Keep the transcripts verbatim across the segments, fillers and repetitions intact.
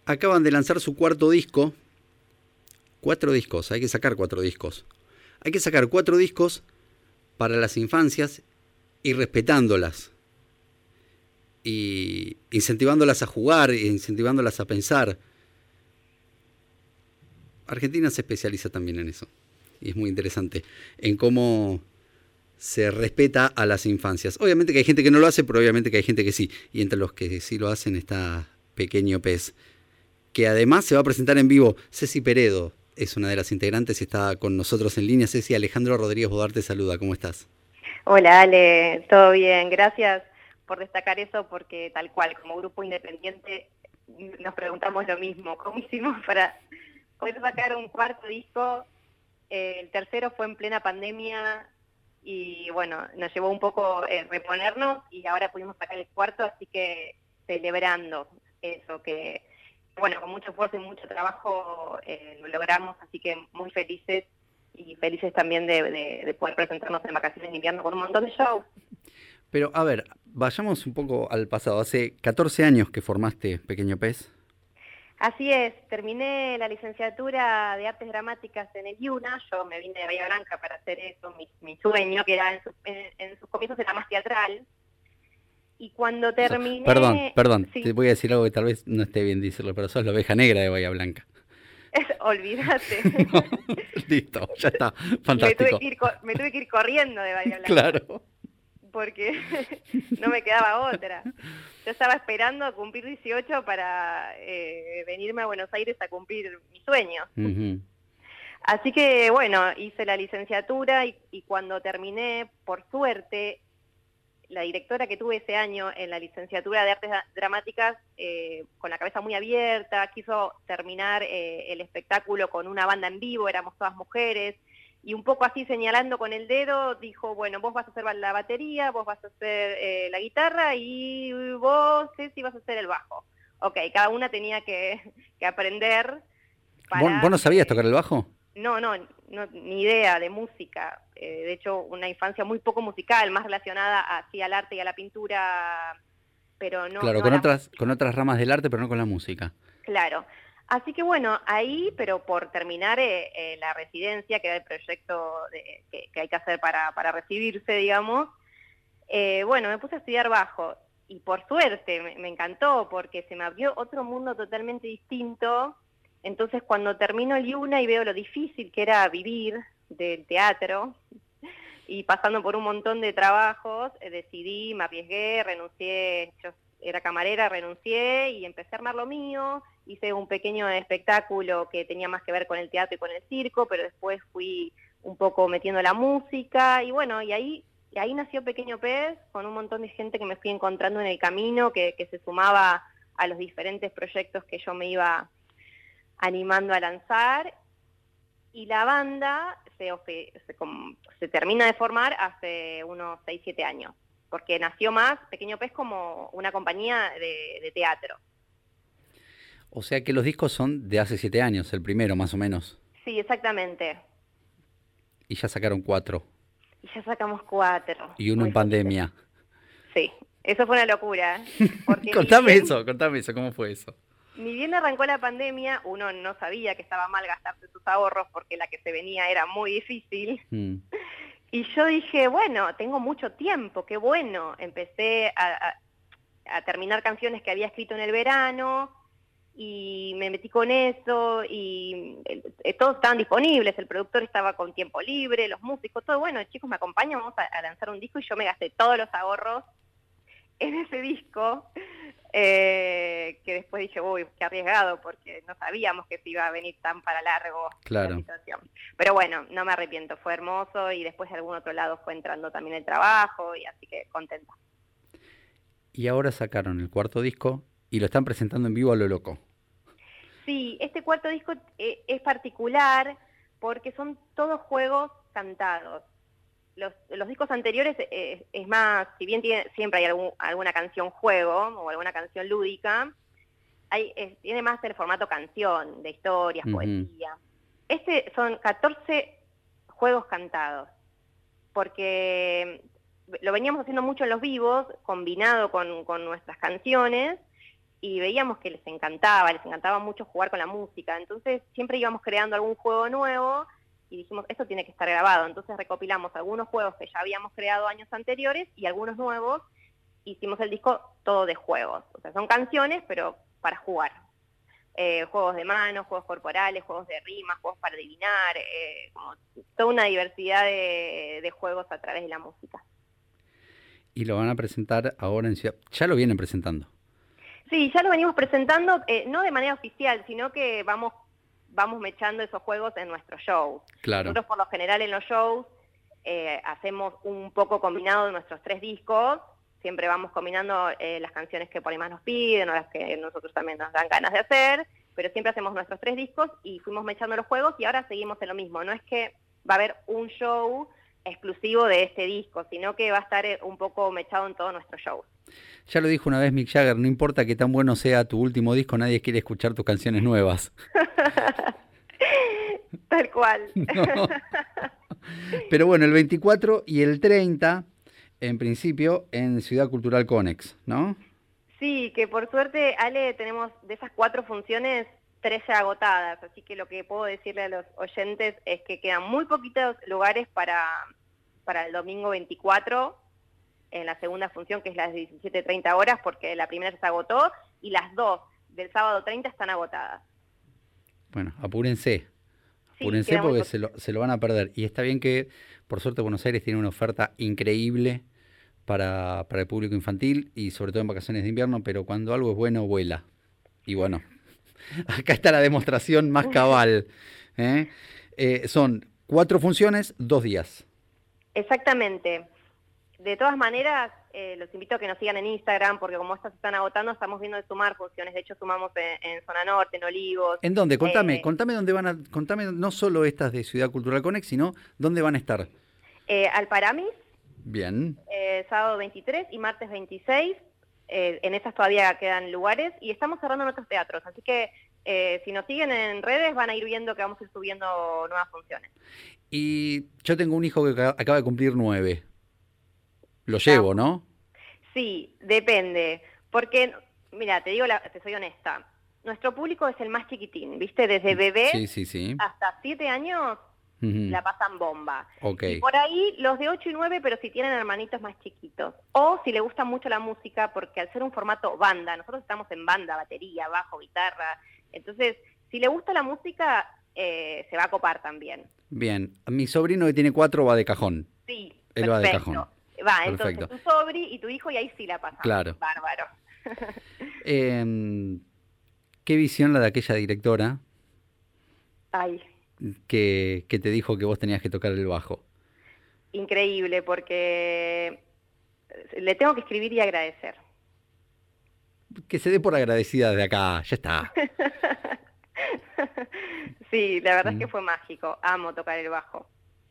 acaban de lanzar su cuarto disco. Cuatro discos, hay que sacar cuatro discos. Hay que sacar cuatro discos para las infancias y respetándolas. Y incentivándolas a jugar, e incentivándolas a pensar. Argentina se especializa también en eso. Y es muy interesante en cómo se respeta a las infancias. Obviamente que hay gente que no lo hace, pero obviamente que hay gente que sí. Y entre los que sí lo hacen está Pequeño Pez, que además se va a presentar en vivo. Ceci Peredo es una de las integrantes y está con nosotros en línea. Ceci, Alejandro Rodríguez Bodar te saluda. ¿Cómo estás? Hola Ale, todo bien. Gracias por destacar eso porque tal cual, como grupo independiente nos preguntamos lo mismo. ¿Cómo hicimos para poder sacar un cuarto disco? Eh, el tercero fue en plena pandemia y bueno, nos llevó un poco eh, reponernos y ahora pudimos sacar el cuarto, así que celebrando eso, que bueno, con mucho esfuerzo y mucho trabajo eh, lo logramos, así que muy felices y felices también de, de, de poder presentarnos en vacaciones de invierno con un montón de shows. Pero a ver, vayamos un poco al pasado. Hace catorce años que formaste Pequeño Pez. Así es, terminé la licenciatura de Artes Dramáticas en el IUNA, yo me vine de Bahía Blanca para hacer eso, mi, mi sueño, que era en, su, en, en sus comienzos era más teatral, y cuando terminé... Perdón, perdón, sí. te voy a decir algo que tal vez no esté bien decirlo, pero sos la oveja negra de Bahía Blanca. Es, olvídate. No, listo, ya está, fantástico. Me tuve, que ir, me tuve que ir corriendo de Bahía Blanca. Claro. Porque no me quedaba otra. Yo estaba esperando a cumplir dieciocho para eh, venirme a Buenos Aires a cumplir mi sueño. Uh-huh. Así que, bueno, hice la licenciatura y, y cuando terminé, por suerte, la directora que tuve ese año en la licenciatura de Artes Dramáticas, eh, con la cabeza muy abierta, quiso terminar eh, el espectáculo con una banda en vivo, éramos todas mujeres, y un poco así señalando con el dedo, dijo, bueno, vos vas a hacer la batería, vos vas a hacer eh, la guitarra y vos, Ceci, vas a hacer el bajo. Ok, cada una tenía que, que aprender. Para, ¿Vos, ¿Vos no sabías eh, tocar el bajo? No, no, no, ni idea de música. Eh, de hecho, una infancia muy poco musical, más relacionada así al arte y a la pintura, pero no, Claro, no a con la otras, música. con otras ramas del arte, pero no con la música. Claro. Así que bueno, ahí, pero por terminar eh, eh, la residencia, que era el proyecto de, que, que hay que hacer para, para recibirse, digamos, eh, bueno, me puse a estudiar bajo. Y por suerte, me, me encantó, porque se me abrió otro mundo totalmente distinto. Entonces, cuando termino el IUNA y veo lo difícil que era vivir del teatro, y pasando por un montón de trabajos, eh, decidí, me arriesgué, renuncié, yo era camarera, renuncié y empecé a armar lo mío, hice un pequeño espectáculo que tenía más que ver con el teatro y con el circo, pero después fui un poco metiendo la música, y bueno, y ahí, y ahí nació Pequeño Pez, con un montón de gente que me fui encontrando en el camino, que, que se sumaba a los diferentes proyectos que yo me iba animando a lanzar, y la banda se, se, se termina de formar hace unos seis siete años, porque nació más Pequeño Pez como una compañía de, de teatro. O sea que los discos son de hace siete años, el primero más o menos. Sí, exactamente. Y ya sacaron cuatro. Y ya sacamos cuatro. Y uno en pandemia. Sí, eso fue una locura. Porque contame bien, eso, contame eso, ¿cómo fue eso? Ni bien arrancó la pandemia, uno no sabía que estaba mal gastarse sus ahorros porque la que se venía era muy difícil. Mm. Y yo dije, bueno, tengo mucho tiempo, qué bueno. Empecé a, a, a terminar canciones que había escrito en el verano y me metí con eso y eh, todos estaban disponibles, el productor estaba con tiempo libre, los músicos, todo. Bueno, chicos, me acompañan, vamos a, a lanzar un disco, y yo me gasté todos los ahorros en ese disco. Eh, que después dije, uy, qué arriesgado, porque no sabíamos que se iba a venir tan para largo. Claro. La situación. Pero bueno, no me arrepiento, fue hermoso, y después de algún otro lado fue entrando también el trabajo, y así que contenta. Y ahora sacaron el cuarto disco y lo están presentando en vivo a lo loco. Sí, este cuarto disco eh, es particular porque son todos juegos cantados. Los, los discos anteriores, eh, es más, si bien tiene, siempre hay algún, alguna canción juego o alguna canción lúdica, hay, es, tiene más el formato canción, de historias, uh-huh. poesía. Este son catorce juegos cantados, porque lo veníamos haciendo mucho en los vivos, combinado con, con nuestras canciones, y veíamos que les encantaba, les encantaba mucho jugar con la música, entonces siempre íbamos creando algún juego nuevo y dijimos, esto tiene que estar grabado, entonces recopilamos algunos juegos que ya habíamos creado años anteriores y algunos nuevos, hicimos el disco todo de juegos, o sea, son canciones, pero para jugar. Eh, juegos de manos, juegos corporales, juegos de rimas, juegos para adivinar, eh, como toda una diversidad de, de juegos a través de la música. Y lo van a presentar ahora en Ciudad... Ya lo vienen presentando. Sí, ya lo venimos presentando, eh, no de manera oficial, sino que vamos, vamos mechando esos juegos en nuestros shows. Claro. Nosotros por lo general en los shows eh, hacemos un poco combinado de nuestros tres discos, siempre vamos combinando eh, las canciones que por ahí más nos piden o las que nosotros también nos dan ganas de hacer, pero siempre hacemos nuestros tres discos y fuimos mechando los juegos y ahora seguimos en lo mismo. No es que va a haber un show exclusivo de este disco, sino que va a estar un poco mechado en todos nuestros shows. Ya lo dijo una vez Mick Jagger, no importa que tan bueno sea tu último disco, nadie quiere escuchar tus canciones nuevas. Tal cual. No. Pero bueno, el veinticuatro y el treinta, en principio, en Ciudad Cultural Conex, ¿no? Sí, que por suerte, Ale, tenemos de esas cuatro funciones, tres ya agotadas, así que lo que puedo decirle a los oyentes es que quedan muy poquitos lugares para, para el domingo veinticuatro, en la segunda función, que es las diecisiete treinta horas, porque la primera ya se agotó, y las dos del sábado treinta están agotadas. Bueno, apúrense. Apúrense sí, porque se lo, se lo van a perder. Y está bien que, por suerte, Buenos Aires tiene una oferta increíble para, para el público infantil y sobre todo en vacaciones de invierno, pero cuando algo es bueno, vuela. Y bueno, acá está la demostración más cabal. ¿eh? Eh, son cuatro funciones, dos días. Exactamente. De todas maneras, eh, los invito a que nos sigan en Instagram, porque como estas se están agotando, estamos viendo de sumar funciones. De hecho, sumamos en, en Zona Norte, en Olivos. ¿En dónde? Contame, eh, contame dónde van a, contame no solo estas de Ciudad Cultural Conex, sino dónde van a estar. Eh, Alparamis, Bien. Eh, sábado veintitrés y martes veintiséis. Eh, en esas todavía quedan lugares y estamos cerrando en otros teatros. Así que eh, si nos siguen en redes van a ir viendo que vamos a ir subiendo nuevas funciones. Y yo tengo un hijo que acaba de cumplir nueve. Lo llevo, ¿no? Sí, depende. Porque, mira, te digo, la, te soy honesta. Nuestro público es el más chiquitín, ¿viste? Desde bebé sí, sí, sí. hasta siete años uh-huh. la pasan bomba. Okay. Y por ahí los de ocho y nueve, pero si tienen hermanitos más chiquitos. O si le gusta mucho la música, porque al ser un formato banda, nosotros estamos en banda, batería, bajo, guitarra. Entonces, si le gusta la música, eh, se va a copar también. Bien. Mi sobrino que tiene cuatro va de cajón. Sí, Él perfecto. va de cajón. Va, perfecto. Entonces tu sobri y tu hijo y ahí sí la pasan. Claro. Bárbaro. eh, ¿Qué visión la de aquella directora? Ay. Que, que te dijo que vos tenías que tocar el bajo. Increíble, porque le tengo que escribir y agradecer. Que se dé por agradecida de acá, ya está. Sí, la verdad mm. es que fue mágico. Amo tocar el bajo.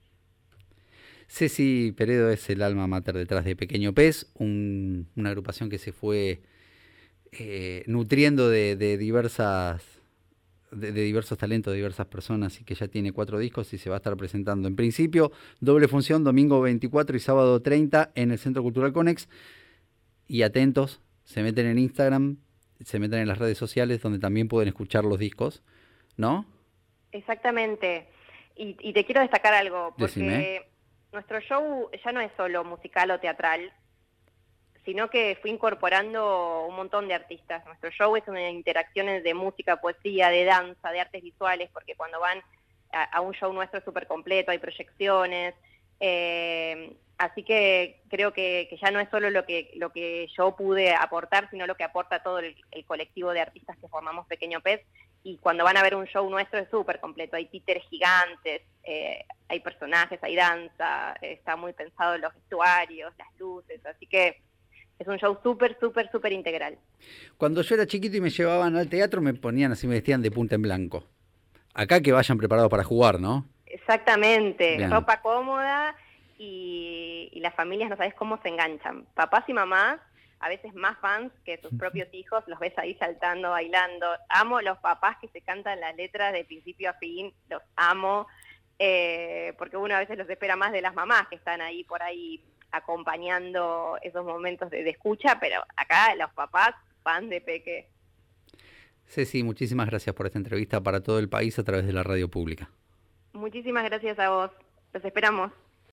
Ceci Peredo es el alma mater detrás de Pequeño Pez, un, una agrupación que se fue eh, nutriendo de, de diversas de, de diversos talentos, de diversas personas, y que ya tiene cuatro discos y se va a estar presentando. En principio, doble función, domingo veinticuatro y sábado treinta en el Centro Cultural Conex. Y atentos, se meten en Instagram, se meten en las redes sociales donde también pueden escuchar los discos, ¿no? Exactamente. Y, y te quiero destacar algo, porque Decime. Nuestro show ya no es solo musical o teatral, sino que fue incorporando un montón de artistas. Nuestro show es una interacción de música, poesía, de danza, de artes visuales, porque cuando van a, a un show nuestro es súper completo, hay proyecciones. Eh, así que creo que, que ya no es solo lo que, lo que yo pude aportar, sino lo que aporta todo el, el colectivo de artistas que formamos Pequeño Pez. Y cuando van a ver un show nuestro es súper completo, hay títeres gigantes, eh, hay personajes, hay danza, eh, está muy pensado en los vestuarios, las luces, así que es un show súper, súper, súper integral. Cuando yo era chiquito y me llevaban al teatro me ponían así, me vestían de punta en blanco. Acá que vayan preparados para jugar, ¿no? Exactamente, Bien. Ropa cómoda y, y las familias no sabes cómo se enganchan. Papás y mamás, a veces más fans que sus propios hijos, los ves ahí saltando, bailando. Amo los papás que se cantan las letras de principio a fin, los amo, eh, porque uno a veces los espera más de las mamás que están ahí por ahí acompañando esos momentos de, de escucha, pero acá los papás fan de Peque. Ceci, muchísimas gracias por esta entrevista para todo el país a través de la radio pública. Muchísimas gracias a vos. Los esperamos.